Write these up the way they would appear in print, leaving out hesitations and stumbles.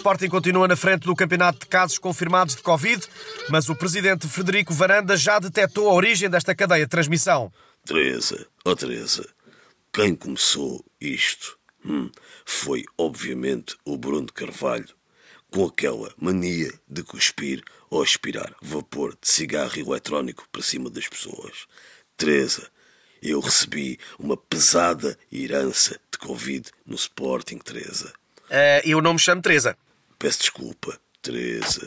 Sporting continua na frente do campeonato de casos confirmados de Covid, mas o presidente Frederico Varanda já detectou a origem desta cadeia de transmissão. Teresa, quem começou isto foi, obviamente, o Bruno de Carvalho, com aquela mania de cuspir ou aspirar vapor de cigarro eletrónico para cima das pessoas. Teresa, eu recebi uma pesada herança de Covid no Sporting, Teresa. Eu não me chamo Teresa. Peço desculpa, Teresa.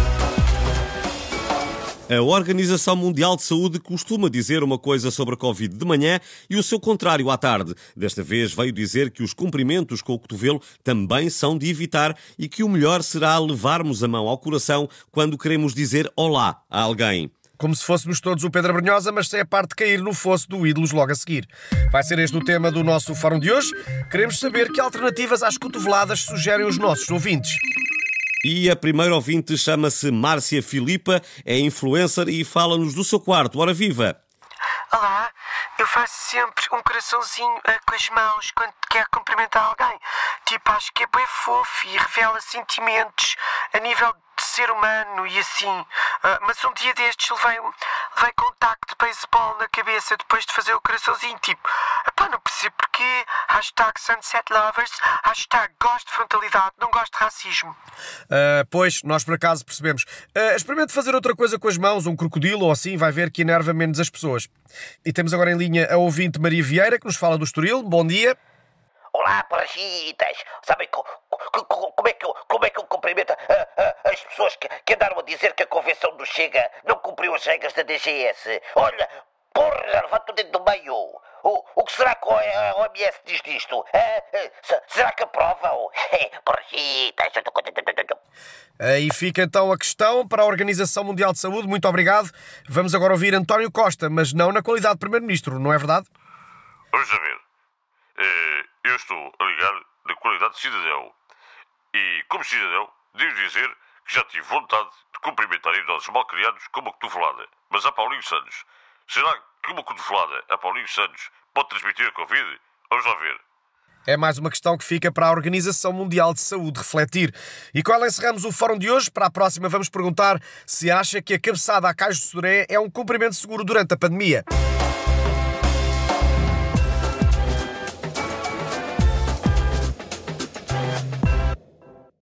A Organização Mundial de Saúde costuma dizer uma coisa sobre a Covid de manhã e o seu contrário à tarde. Desta vez veio dizer que os cumprimentos com o cotovelo também são de evitar e que o melhor será levarmos a mão ao coração quando queremos dizer olá a alguém. Como se fôssemos todos o Pedro Brunhosa, mas sem a parte de cair no fosso do Ídolos logo a seguir. Vai ser este o tema do nosso fórum de hoje. Queremos saber que alternativas às cotoveladas sugerem os nossos ouvintes. E a primeira ouvinte chama-se Márcia Filipa, é influencer e fala-nos do seu quarto. Ora viva! Olá, eu faço sempre um coraçãozinho com as mãos quando quero cumprimentar alguém. Tipo, acho que é bem fofo e revela sentimentos a nível de ser humano e assim. Mas um dia destes levei com um taco de beisebol na cabeça depois de fazer o coraçãozinho. Tipo, não percebo porquê. #SunsetLovers, gosto de frontalidade, não gosto de racismo. Pois, nós por acaso percebemos. Experimente fazer outra coisa com as mãos, um crocodilo ou assim, vai ver que enerva menos as pessoas. E temos agora em linha a ouvinte Maria Vieira, que nos fala do Estoril. Bom dia. Olá, paragitas! Sabem como é que eu cumprimento as pessoas que andaram a dizer que a convenção do Chega não cumpriu as regras da DGS? Olha, porra, levanta o dedo do meio! O que será que a OMS diz disto? Será que aprovam? Paragitas! Aí fica então a questão para a Organização Mundial de Saúde. Muito obrigado. Vamos agora ouvir António Costa, mas não na qualidade de Primeiro-Ministro, não é verdade? Vamos saber. Eu estou a ligar na qualidade de cidadão. E, como cidadão, devo dizer que já tive vontade de cumprimentar idosos malcriados com uma cotovelada. Mas a Paulinho Santos. Será que uma cotovelada a Paulinho Santos pode transmitir a Covid? Vamos lá ver. É mais uma questão que fica para a Organização Mundial de Saúde refletir. E com ela encerramos o fórum de hoje. Para a próxima vamos perguntar se acha que a cabeçada à Cais do Sodré é um cumprimento seguro durante a pandemia.